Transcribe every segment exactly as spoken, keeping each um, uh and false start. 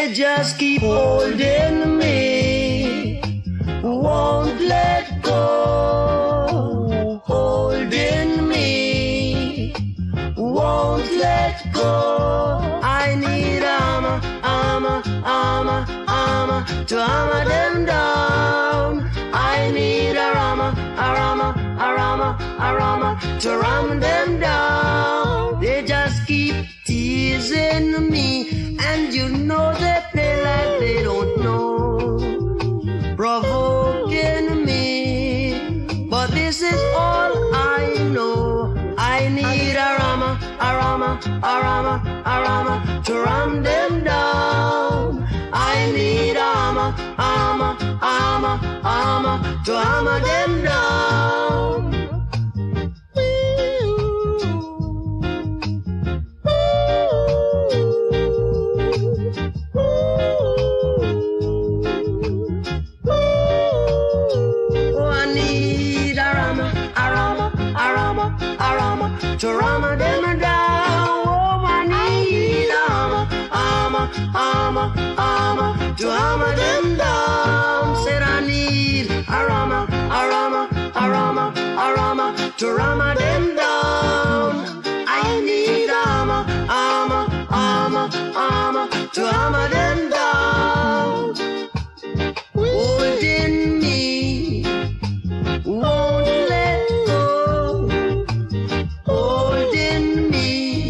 They just keep holding me, won't let go. Holding me, won't let go. I need armor, armor, armor, armor to armor them down. I need a armor, a armor, a armor, a armor to ram them down. They just keep teasing me, and you know they play like they don't know, provoking me. But this is all I know. I need a armor, a armor, a armor, a armor to ram them down. I need armor, armor, armor, armor to armor them down. To armor them down. Oh, I need armor, armor, armor, armor to armor them down. Said I need a armor, a armor, a armor, a armor to armor them down. I need armor, armor, armor, armor to armor them down. Holding me, won't let go. Holding me,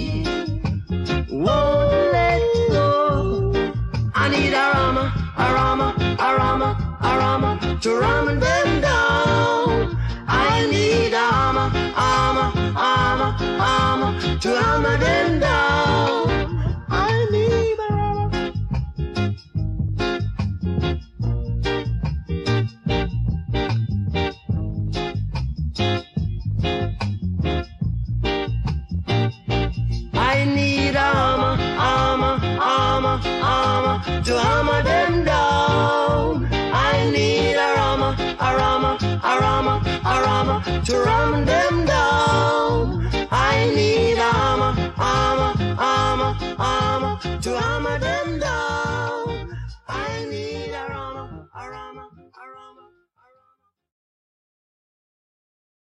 won't let go. I need a armor, a armor, a armor, a armor to ram them down. I need armor, armor, armor, armor to armor them down. I need a armor. I need armor, armor, armor, armor to armor them down. I need a armor, a armor, a armor, a armor to ram them